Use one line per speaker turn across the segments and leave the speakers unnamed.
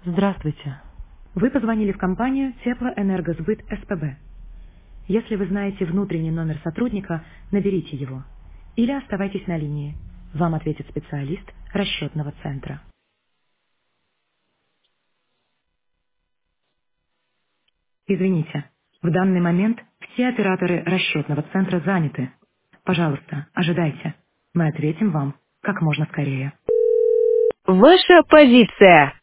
Здравствуйте. Вы позвонили в компанию Теплоэнергосбыт СПБ. Если вы знаете внутренний номер сотрудника, наберите его. Или оставайтесь на линии. Вам ответит специалист расчетного центра. Извините, в данный момент все операторы расчетного центра заняты. Пожалуйста, ожидайте. Мы ответим вам как можно скорее. Ваша позиция.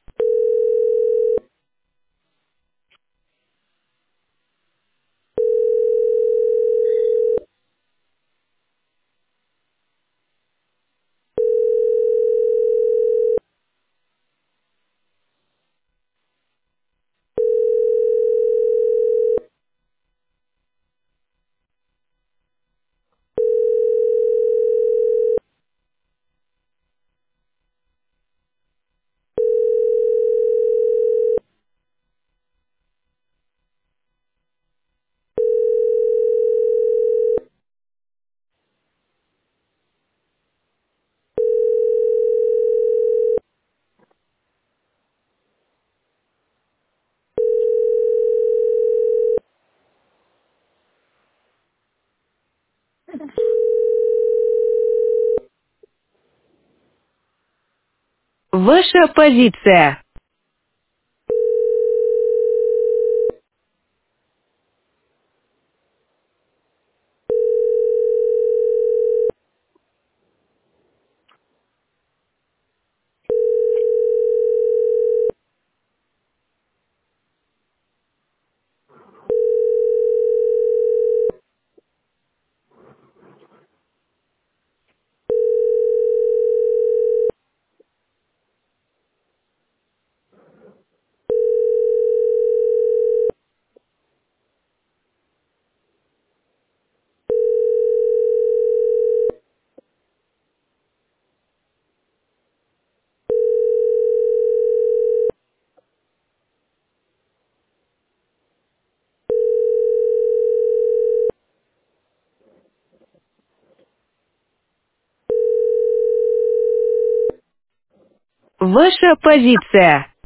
Ваша позиция. Ваша позиция.